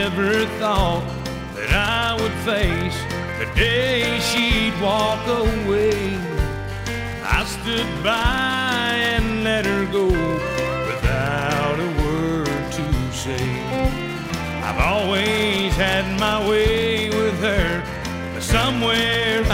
never thought that I would face the day she'd walk away. I stood by and let her go without a word to say. I've always had my way with her, but somewhere